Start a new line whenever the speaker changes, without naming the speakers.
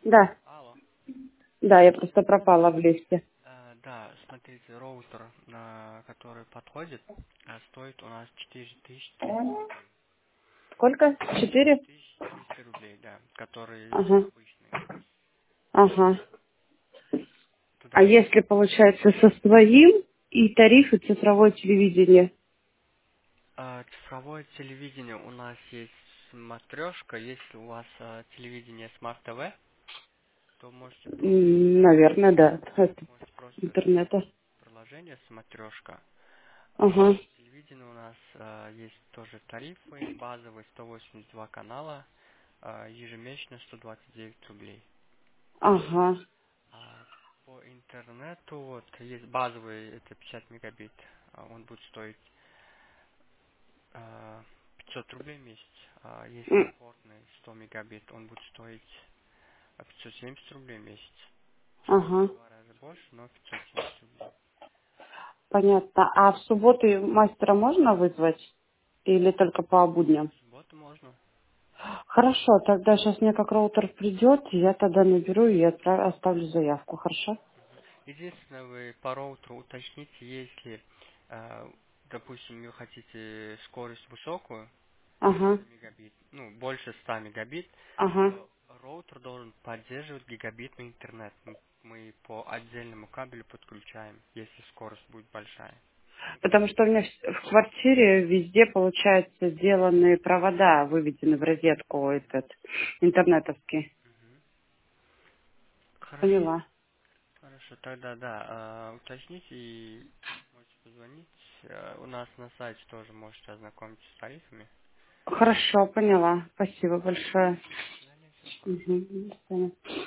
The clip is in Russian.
Да,
Алло.
да, я просто пропала в лифте.
Да, смотрите, роутер, который подходит, стоит у нас 4300 рублей.
Сколько? 4?
4300 рублей, да, который
Ага,
обычный.
ага. А
Туда есть.
если, получается, со своим и тарифы цифровое телевидение?
Цифровое телевидение у нас есть смотрешка. Если у вас телевидение Smart TV, то
Наверное, да. Это
можете просто скачать
интернета.
приложение смотрешка.
Ага,
Телевидение у нас есть тоже тарифы, базовые 182 канала, ежемесячно 129 рублей.
ага.
По интернету вот есть базовый, это 50 мегабит, он будет стоить 500 рублей в месяц. Есть
М,
комфортный 100 мегабит, он будет стоить 570 рублей в месяц.
Ага,
В 2 раза больше, но 570 рублей.
понятно. А в субботу мастера можно вызвать? Или только по будням?
В субботу можно.
Хорошо, тогда сейчас мне как роутер придет, я тогда наберу и оставлю заявку, хорошо?
Единственное, вы по роутеру уточните, если, допустим, вы хотите скорость высокую,
Ага,
100 мегабит, ну, больше 100 мегабит,
ага.
то роутер должен поддерживать гигабитный интернет. Мы по отдельному кабелю подключаем, если скорость будет большая.
Потому что у меня в квартире везде, получается, сделаны провода, выведены в розетку этот интернетовский.
Мгм. Хорошо,
Поняла.
хорошо, тогда да, уточните и можете позвонить. У нас на сайте тоже можете ознакомиться с тарифами.
Хорошо, поняла. Спасибо
Хорошо,
большое.
до свидания, всего хорошего.
Мгм. До свидания.